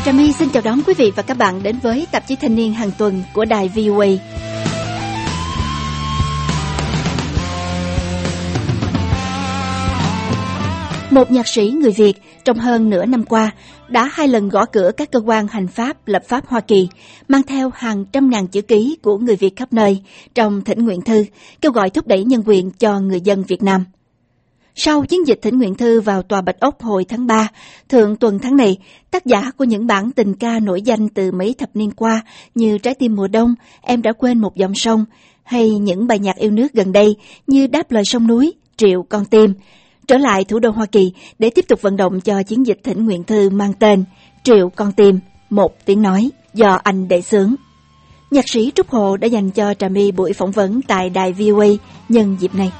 Trà My xin chào đón quý vị và các bạn đến với tạp chí Thanh niên hàng tuần của đài VOA. Một nhạc sĩ người Việt trong hơn nửa năm qua đã 2 lần gõ cửa các cơ quan hành pháp, lập pháp Hoa Kỳ, mang theo hàng trăm ngàn chữ ký của người Việt khắp nơi trong thỉnh nguyện thư, kêu gọi thúc đẩy nhân quyền cho người dân Việt Nam. Sau chiến dịch thỉnh nguyện thư vào Tòa Bạch Ốc hồi tháng 3, thượng tuần tháng này, tác giả của những bản tình ca nổi danh từ mấy thập niên qua như Trái tim mùa đông, Em đã quên một dòng sông, hay những bài nhạc yêu nước gần đây như Đáp lời sông núi, Triệu con tim, trở lại thủ đô Hoa Kỳ để tiếp tục vận động cho chiến dịch thỉnh nguyện thư mang tên Triệu con tim, một tiếng nói do anh đệ xướng. Nhạc sĩ Trúc Hồ đã dành cho Trà My buổi phỏng vấn tại đài VOA nhân dịp này.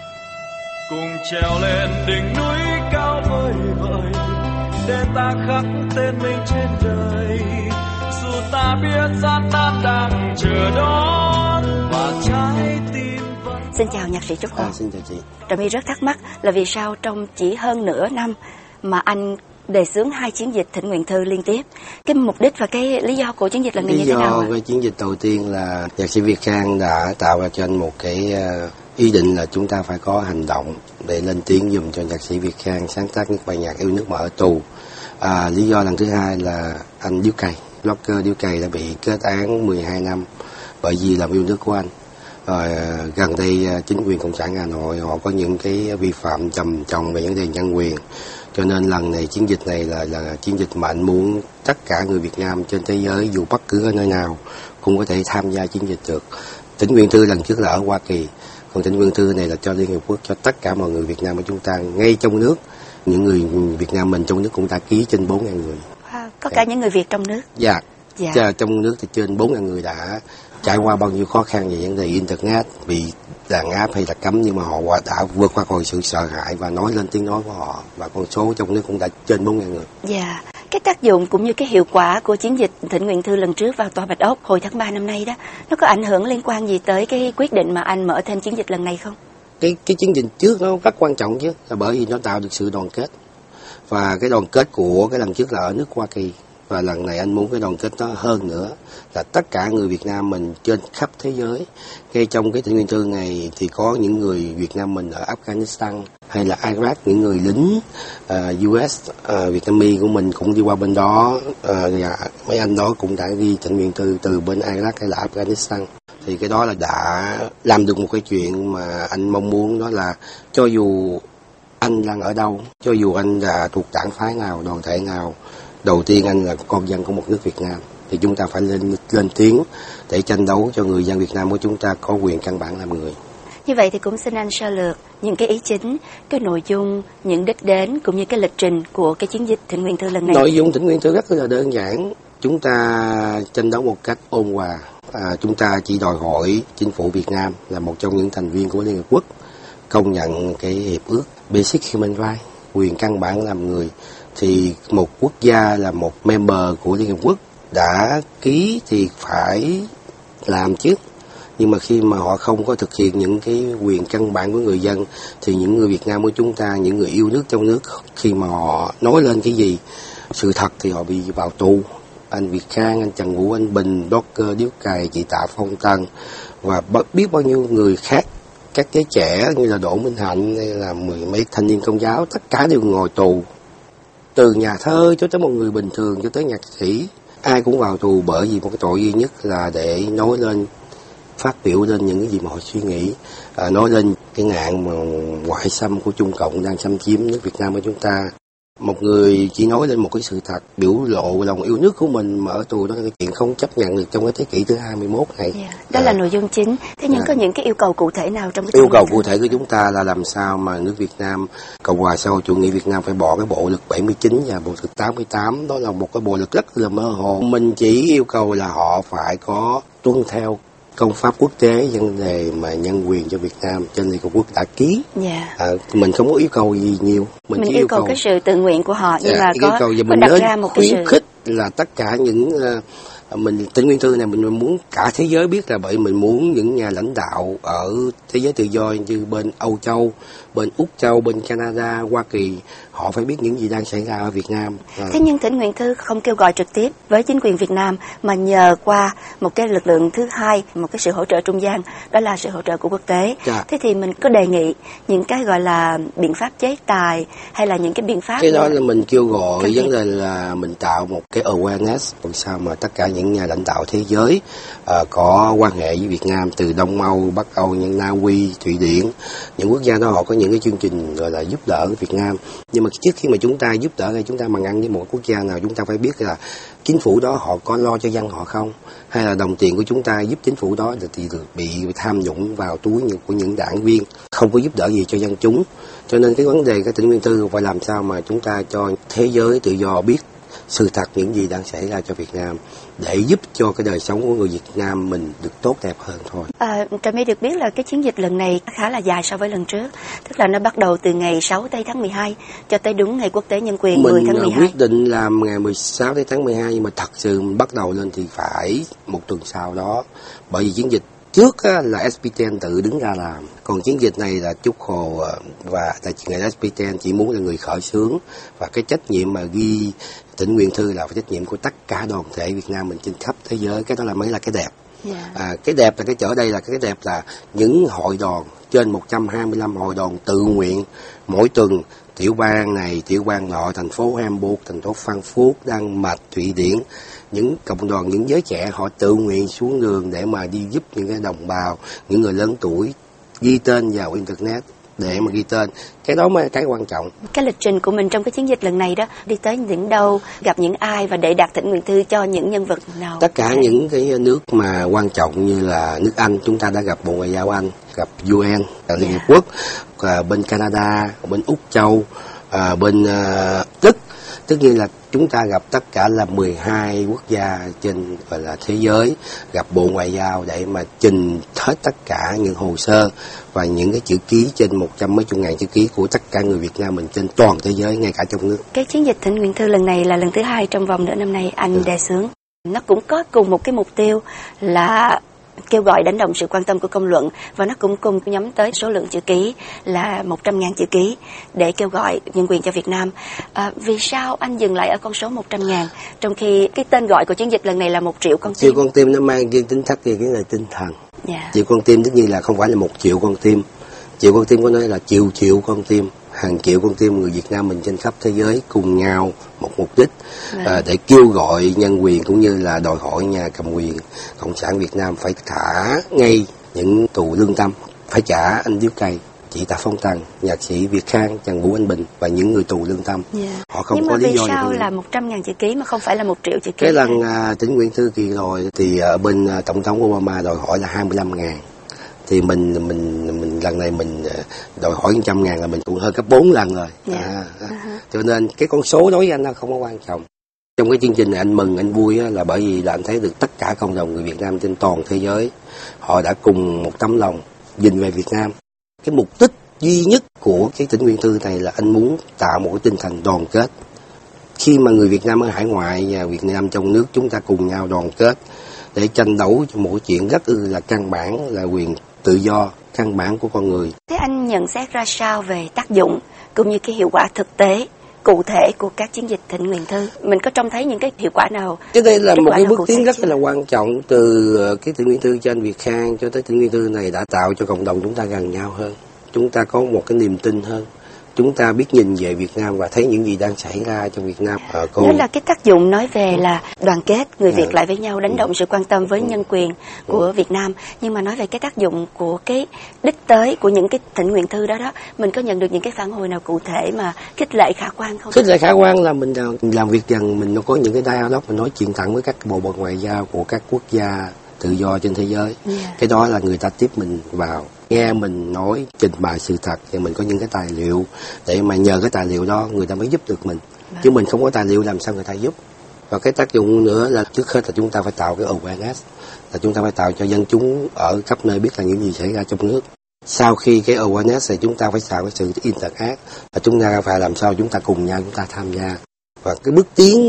Cùng trèo lên đỉnh núi cao vời vợi để ta khắc tên mình trên đời, dù ta biết gian nan đang chờ đón và trái tim vẫn. Xin chào nhạc sĩ Trúc Hồ. Xin chào chị. Trà My rất thắc mắc là vì sao trong chỉ hơn nửa năm mà anh đề xướng 2 chiến dịch thỉnh nguyện thư liên tiếp. Cái mục đích và cái lý do của chiến dịch lần này như thế nào? Lý do với chiến dịch đầu tiên là nhạc sĩ Việt Khang đã tạo ra cho anh một cái ý định là chúng ta phải có hành động để lên tiếng giùm cho nhạc sĩ Việt Khang sáng tác những bài nhạc yêu nước mà ở tù. Lý do lần thứ hai là anh Điếu Cày, blogger Điếu Cày đã bị kết án 12 năm bởi vì làm yêu nước của anh. Rồi gần đây chính quyền Cộng sản Hà Nội họ có những cái vi phạm trầm trọng về vấn đề nhân quyền. Cho nên lần này chiến dịch này là chiến dịch mà anh muốn tất cả người Việt Nam trên thế giới dù bất cứ ở nơi nào cũng có thể tham gia chiến dịch được. Thỉnh nguyện thư lần trước là ở Hoa Kỳ, còn thỉnh nguyện thư này là cho Liên Hiệp Quốc, cho tất cả mọi người Việt Nam của chúng ta ngay trong nước. Những người Việt Nam mình trong nước cũng đã ký trên 4.000 người. Có cả những người Việt trong nước? Dạ. Trong nước thì trên 4.000 người đã trải qua bao nhiêu khó khăn về vấn đề internet, bị đàn áp hay là cấm, nhưng mà họ đã vượt qua khỏi sự sợ hãi và nói lên tiếng nói của họ, và con số trong nước cũng đã trên 4.000 người. Dạ. Cái tác dụng cũng như cái hiệu quả của chiến dịch thỉnh nguyện thư lần trước vào Tòa Bạch Ốc hồi tháng 3 năm nay đó, nó có ảnh hưởng liên quan gì tới cái quyết định mà anh mở thêm chiến dịch lần này không? Cái chiến dịch trước nó rất quan trọng chứ, là bởi vì nó tạo được sự đoàn kết. Và cái đoàn kết của cái lần trước là ở nước Hoa Kỳ, và lần này anh muốn cái đoàn kết nó hơn nữa, là tất cả người Việt Nam mình trên khắp thế giới. Ngay trong cái thỉnh nguyện thư này thì có những người Việt Nam mình ở Afghanistan hay là Iraq, những người lính US Việt Nam của mình cũng đi qua bên đó, mấy anh đó cũng đã ghi thỉnh nguyện thư từ bên Iraq hay là Afghanistan. Thì cái đó là đã làm được một cái chuyện mà anh mong muốn, đó là cho dù anh đang ở đâu, cho dù anh là thuộc đảng phái nào, đoàn thể nào, đầu tiên anh là con dân của một nước Việt Nam, thì chúng ta phải lên tiếng để tranh đấu cho người dân Việt Nam của chúng ta có quyền căn bản làm người. Như vậy thì cũng xin anh sơ lược những cái ý chính, cái nội dung, những đích đến cũng như cái lịch trình của cái chiến dịch thỉnh nguyện thư lần này. Nội dung thỉnh nguyện thư rất là đơn giản, chúng ta tranh đấu một cách ôn hòa. Chúng ta chỉ đòi hỏi chính phủ Việt Nam là một trong những thành viên của Liên Hiệp Quốc công nhận cái hiệp ước Basic Human Rights, quyền căn bản làm người. Thì một quốc gia là một member của Liên Hiệp Quốc đã ký thì phải làm chứ. Nhưng mà khi mà họ không có thực hiện những cái quyền căn bản của người dân, thì những người Việt Nam của chúng ta, những người yêu nước trong nước, khi mà họ nói lên cái gì sự thật thì họ bị vào tù. Anh Việt Khang, anh Trần Vũ, anh Bình, blogger Điếu Cày, chị Tạ Phong Tần và biết bao nhiêu người khác, các giới trẻ như là Đỗ Minh Hạnh hay là mười mấy thanh niên Công giáo, tất cả đều ngồi tù. Từ nhà thơ cho tới một người bình thường cho tới nhạc sĩ, ai cũng vào tù bởi vì một cái tội duy nhất là để nói lên, phát biểu lên những cái gì mà họ suy nghĩ, nói lên cái nạn mà ngoại xâm của Trung Cộng đang xâm chiếm nước Việt Nam của chúng ta. Một người chỉ nói lên một cái sự thật, biểu lộ lòng yêu nước của mình mà ở tù, đó là cái chuyện không chấp nhận được trong cái thế kỷ thứ 21 này. Đó là nội dung chính. Thế nhưng có những cái yêu cầu cụ thể nào trong cái yêu cầu cụ thể của chúng ta là làm sao mà nước Việt Nam, Cộng hòa xã hội chủ nghĩa Việt Nam phải bỏ cái bộ luật 79 và bộ luật 88, đó là một cái bộ luật rất là mơ hồ. Mình chỉ yêu cầu là họ phải có tuân theo công pháp quốc tế vấn đề mà nhân quyền cho Việt Nam trên Liên Hợp Quốc đã ký. Mình không có yêu cầu gì nhiều, mình chỉ yêu cầu cái sự tự nguyện của họ, nhưng mà có đặt ra một cái khuyến khích là tất cả những Tỉnh Nguyên Thư này mình muốn cả thế giới biết, là bởi mình muốn những nhà lãnh đạo ở thế giới tự do như bên Âu Châu, bên Úc Châu, bên Canada, Hoa Kỳ, họ phải biết những gì đang xảy ra ở Việt Nam. Thế nhưng Tỉnh Nguyên Thư không kêu gọi trực tiếp với chính quyền Việt Nam, mà nhờ qua một cái lực lượng thứ hai, một cái sự hỗ trợ trung gian, đó là sự hỗ trợ của quốc tế. Thế thì mình có đề nghị những cái gọi là biện pháp chế tài hay là những cái biện pháp... Cái đó là mình kêu gọi vấn đề là mình tạo một cái awareness làm sao mà tất cả những nhà lãnh đạo thế giới có quan hệ với Việt Nam, từ Đông Âu, Bắc Âu, như Na Uy, Thụy Điển, những quốc gia đó họ có những cái chương trình gọi là giúp đỡ Việt Nam. Nhưng mà trước khi mà chúng ta giúp đỡ hay chúng ta bằng ăn với một quốc gia nào, chúng ta phải biết là chính phủ đó họ có lo cho dân họ không, hay là đồng tiền của chúng ta giúp chính phủ đó thì bị tham nhũng vào túi của những đảng viên, không có giúp đỡ gì cho dân chúng. Cho nên cái vấn đề cái Tỉnh Nguyên Thư phải làm sao mà chúng ta cho thế giới tự do biết sự thật những gì đang xảy ra cho Việt Nam, để giúp cho cái đời sống của người Việt Nam mình được tốt đẹp hơn thôi. Trà My được biết là cái chiến dịch lần này khá là dài so với lần trước, tức là nó bắt đầu từ ngày 6 tây tháng 12 cho tới đúng ngày quốc tế nhân quyền 10 tháng 12. Mình quyết định làm ngày 16 tháng 12, nhưng mà thật sự mình bắt đầu lên thì phải một tuần sau đó, bởi vì chiến dịch trước là SPTN tự đứng ra làm, còn chiến dịch này là Trúc Hồ và đại diện ngày SPTN chỉ muốn là người khởi xướng, và cái trách nhiệm mà ghi Tỉnh Nguyên Thư là trách nhiệm của tất cả đoàn thể Việt Nam mình trên khắp thế giới. Cái đó là mới là cái đẹp. Cái đẹp là cái chỗ đây là cái đẹp là những hội đoàn trên 125 hội đoàn tự nguyện mỗi tuần, tiểu bang này, tiểu bang nọ, thành phố Hamburg, thành phố Frankfurt, Đan Mạch, Thụy Điển, những cộng đoàn, những giới trẻ họ tự nguyện xuống đường để mà đi giúp những cái đồng bào, những người lớn tuổi, ghi tên vào internet để mà ghi tên. Cái đó mới là cái quan trọng. Cái lịch trình của mình trong cái chiến dịch lần này đó, đi tới những đâu, gặp những ai và để đạt Tỉnh Nguyên Thư cho những nhân vật nào? Tất cả những cái nước mà quan trọng như là nước Anh, chúng ta đã gặp Bộ Ngoại giao Anh, gặp UN, Liên Hiệp Quốc, bên Canada, bên Úc Châu, bên Đức. Tất nhiên là chúng ta gặp tất cả là 12 quốc gia trên gọi là thế giới, gặp Bộ Ngoại giao để mà trình hết tất cả những hồ sơ và những cái chữ ký trên 100 mấy chục ngàn chữ ký của tất cả người Việt Nam mình trên toàn thế giới, ngay cả trong nước. Cái chiến dịch Tỉnh Nguyên Thư lần này là lần thứ 2 trong vòng nửa năm nay anh đề xướng. Nó cũng có cùng một cái mục tiêu là kêu gọi đánh động sự quan tâm của công luận, và nó cũng cùng nhắm tới số lượng chữ ký là 100.000 chữ ký để kêu gọi nhân quyền cho Việt Nam. Vì sao anh dừng lại ở con số 100.000 trong khi cái tên gọi của chiến dịch lần này là 1 triệu con tim? Triệu con tim nó mang cái tính chất cái này tinh thần. Triệu con tim tất nhiên là không phải là 1 triệu con tim. Triệu con tim có nói là triệu con tim, hàng triệu con tim người Việt Nam mình trên khắp thế giới cùng nhau một mục đích để kêu gọi nhân quyền, cũng như là đòi hỏi nhà cầm quyền Cộng sản Việt Nam phải thả ngay những tù lương tâm, phải trả anh Điếu Cày, chị Tạ Phong Tần, nhạc sĩ Việt Khang, Trần Vũ Anh Bình và những người tù lương tâm. Họ không có lý do. Nhưng mà vì sao là 100.000 chữ ký mà không phải là 1 triệu chữ ký? Cái lần Tỉnh Nguyên Thư kỳ rồi thì ở bên Tổng thống Obama đòi hỏi là 25.000. Thì mình lần này mình đòi hỏi 100.000 là mình cũng hơn gấp 4 lần rồi. Cho nên cái con số đối với anh nó không có quan trọng. Trong cái chương trình này anh mừng, anh vui là bởi vì là anh thấy được tất cả cộng đồng người Việt Nam trên toàn thế giới họ đã cùng một tấm lòng nhìn về Việt Nam. Cái mục đích duy nhất của cái Tỉnh Nguyên Thư này là anh muốn tạo một cái tinh thần đoàn kết. Khi mà người Việt Nam ở hải ngoại và Việt Nam trong nước chúng ta cùng nhau đoàn kết để tranh đấu cho một chuyện rất là căn bản, là quyền tự do căn bản của con người. Thế anh nhận xét ra sao về tác dụng cũng như cái hiệu quả thực tế cụ thể của các chiến dịch Tỉnh Nguyên Thư? Mình có trông thấy những cái hiệu quả nào? Chứ đây là một cái bước tiến rất là quan trọng, từ cái Tỉnh Nguyên Thư cho anh Việt Khang cho tới Tỉnh Nguyên Thư này đã tạo cho cộng đồng chúng ta gần nhau hơn. Chúng ta có một cái niềm tin hơn. Chúng ta biết nhìn về Việt Nam và thấy những gì đang xảy ra trong Việt Nam. Đó là cái tác dụng nói về là đoàn kết người Việt lại với nhau, đánh động sự quan tâm với nhân quyền của Việt Nam. Nhưng mà nói về cái tác dụng của cái đích tới của những cái Tỉnh Nguyên Thư đó, mình có nhận được những cái phản hồi nào cụ thể mà khích lệ khả quan không? Khích lệ khả quan là mình làm việc dần, mình có những cái dialogue, mình nói chuyện thẳng với các bộ ngoại giao của các quốc gia tự do trên thế giới. Cái đó là người ta tiếp mình vào, nghe mình nói, trình bày sự thật, và mình có những cái tài liệu để mà nhờ cái tài liệu đó người ta mới giúp được mình. Chứ mình không có tài liệu làm sao người ta giúp. Và cái tác dụng nữa là trước hết là chúng ta phải tạo cái awareness, là chúng ta phải tạo cho dân chúng ở khắp nơi biết là những gì xảy ra trong nước. Sau khi cái awareness thì chúng ta phải tạo cái sự interact, và chúng ta phải làm sao chúng ta cùng nhau chúng ta tham gia. Và cái bước tiến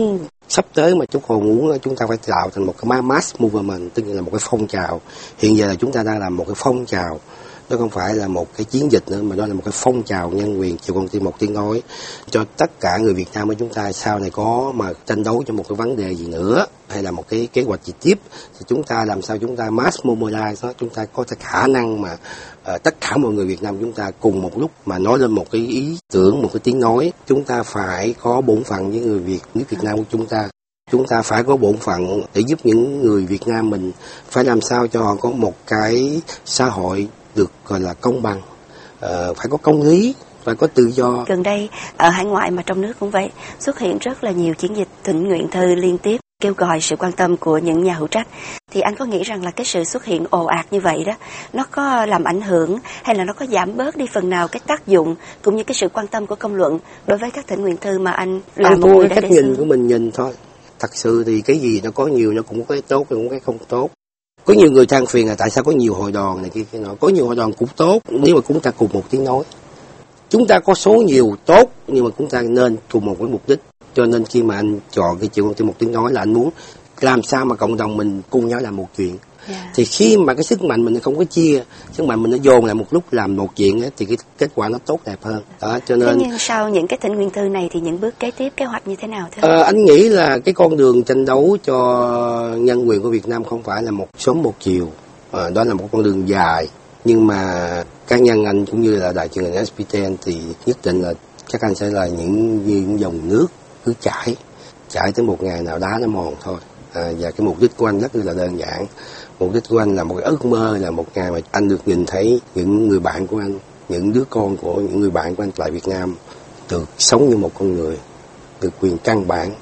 Sắp tới mà Trúc Hồ muốn chúng ta phải tạo thành một cái mass movement, tức là một cái phong trào. Hiện giờ là chúng ta đang làm một cái phong trào, nó không phải là một cái chiến dịch nữa, mà đó là một cái phong trào nhân quyền cho con tim một tiếng nói, cho tất cả người Việt Nam của chúng ta sau này có mà tranh đấu cho một cái vấn đề gì nữa, hay là một cái kế hoạch gì tiếp, thì chúng ta làm sao chúng ta mass mobilize đó, chúng ta có khả năng mà tất cả mọi người Việt Nam chúng ta cùng một lúc mà nói lên một cái ý tưởng, một cái tiếng nói. Chúng ta phải có bổn phận với người Việt Nam của chúng ta. Chúng ta phải có bổn phận để giúp những người Việt Nam mình, phải làm sao cho họ có một cái xã hội được gọi là công bằng, phải có công lý, phải có tự do. Gần đây ở hải ngoại mà trong nước cũng vậy, xuất hiện rất là nhiều chiến dịch thỉnh nguyện thư liên tiếp kêu gọi sự quan tâm của những nhà hữu trách. Thì anh có nghĩ rằng là cái sự xuất hiện ồ ạt như vậy đó, nó có làm ảnh hưởng hay là nó có giảm bớt đi phần nào cái tác dụng cũng như cái sự quan tâm của công luận đối với các thỉnh nguyện thư mà anh làm một người đã cách nhìn của mình nhìn thôi. Thật sự thì cái gì nó có nhiều, nó cũng có cái tốt, cũng có cái không tốt. Có nhiều người than phiền là tại sao có nhiều hội đoàn này kia cái nọ. Có nhiều hội đoàn cũng tốt nếu mà chúng ta cùng một tiếng nói. Chúng ta có số nhiều tốt nhưng mà chúng ta nên cùng một cái mục đích. Cho nên khi mà anh chọn cái chuyện một tiếng nói là anh muốn làm sao mà cộng đồng mình cùng nhau làm một chuyện. Thì khi mà cái sức mạnh mình không có chia, sức mạnh mình nó dồn lại một lúc làm một chuyện ấy, thì cái kết quả nó tốt đẹp hơn đó. Cho nên thế nhưng sau những cái thỉnh nguyện thư này thì những bước kế tiếp, kế hoạch như thế nào thưa anh nghĩ là cái con đường tranh đấu cho nhân quyền của Việt Nam không phải là một sớm một chiều, đó là một con đường dài. Nhưng mà cá nhân anh cũng như là đài truyền hình SPTN thì nhất định là chắc anh sẽ là những dòng nước cứ chảy tới một ngày nào đá nó mòn thôi. Và cái mục đích của anh rất là đơn giản. Mục đích của anh là một cái ước mơ, là một ngày mà anh được nhìn thấy những người bạn của anh, những đứa con của những người bạn của anh tại Việt Nam được sống như một con người, được quyền căn bản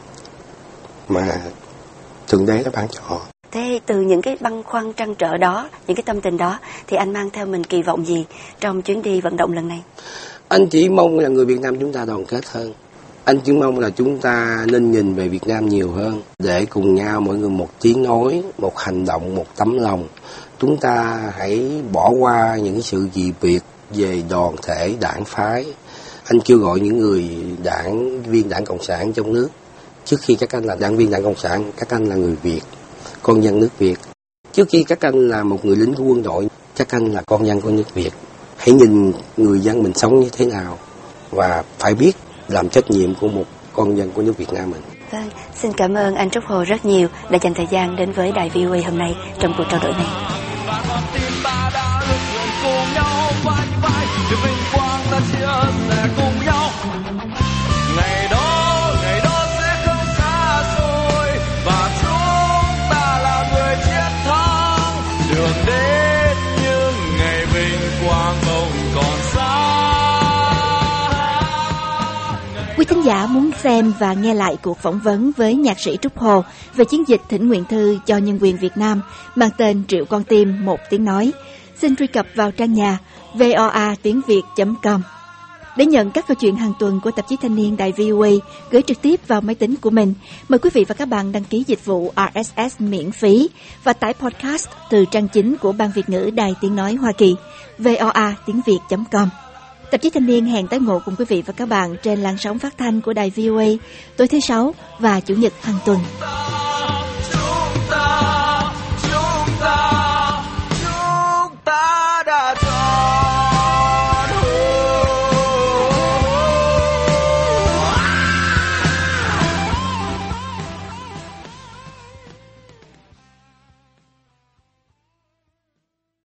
mà Thượng Đế đã ban cho họ. Thế từ những cái băn khoăn trăn trở đó, những cái tâm tình đó thì anh mang theo mình kỳ vọng gì trong chuyến đi vận động lần này? Anh chỉ mong là người Việt Nam chúng ta đoàn kết hơn. Anh chỉ mong là chúng ta nên nhìn về Việt Nam nhiều hơn, để cùng nhau mỗi người một tiếng nói, một hành động, một tấm lòng. Chúng ta hãy bỏ qua những sự dị biệt về đoàn thể, đảng phái. Anh kêu gọi những người đảng viên Đảng Cộng sản trong nước, trước khi các anh là đảng viên Đảng Cộng sản, các anh là người Việt, con dân nước Việt. Trước khi các anh là một người lính của quân đội, các anh là con dân của nước Việt. Hãy nhìn người dân mình sống như thế nào và phải biết làm trách nhiệm của một con dân của nước Việt Nam mình. Vâng, xin cảm ơn anh Trúc Hồ rất nhiều đã dành thời gian đến với đài VOA hôm nay trong cuộc trao đổi này. Ngày đó sẽ không xa xôi và chúng ta là người chiến thắng. Đường đến những ngày vinh quang không còn xa. Quý thính giả muốn xem và nghe lại cuộc phỏng vấn với nhạc sĩ Trúc Hồ về chiến dịch thỉnh nguyện thư cho nhân quyền Việt Nam mang tên Triệu Con Tim một tiếng nói, xin truy cập vào trang nhà voa.tiếng.việt.com. Để nhận các câu chuyện hàng tuần của tạp chí Thanh niên đài VOA gửi trực tiếp vào máy tính của mình, mời quý vị và các bạn đăng ký dịch vụ RSS miễn phí và tải podcast từ trang chính của Ban Việt ngữ Đài Tiếng nói Hoa Kỳ voa.tiếng.việt.com. Tạp chí Thanh niên hẹn tái ngộ cùng quý vị và các bạn trên làn sóng phát thanh của đài VOA tối thứ Sáu và Chủ nhật hàng tuần.